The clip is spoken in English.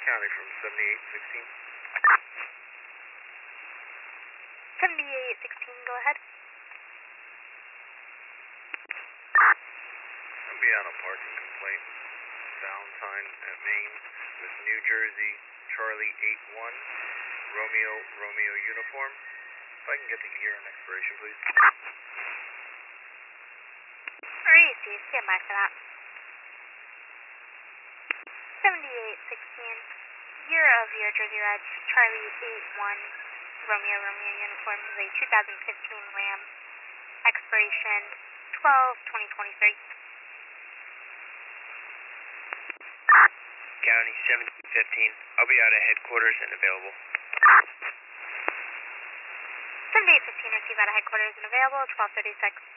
County from 7816. 7816, go ahead. I'll be on a parking complaint. Valentine at Main with New Jersey, Charlie 81, Romeo uniform. If I can get the year and expiration, please. Alright, so you stand by for that. 7816, year of your Jersey Reg, Charlie 81, Romeo uniform is a 2015 Ram, expiration 12/2023. County 1715. I'll be out at headquarters and available. 7815, receive out of headquarters and available, 12:36.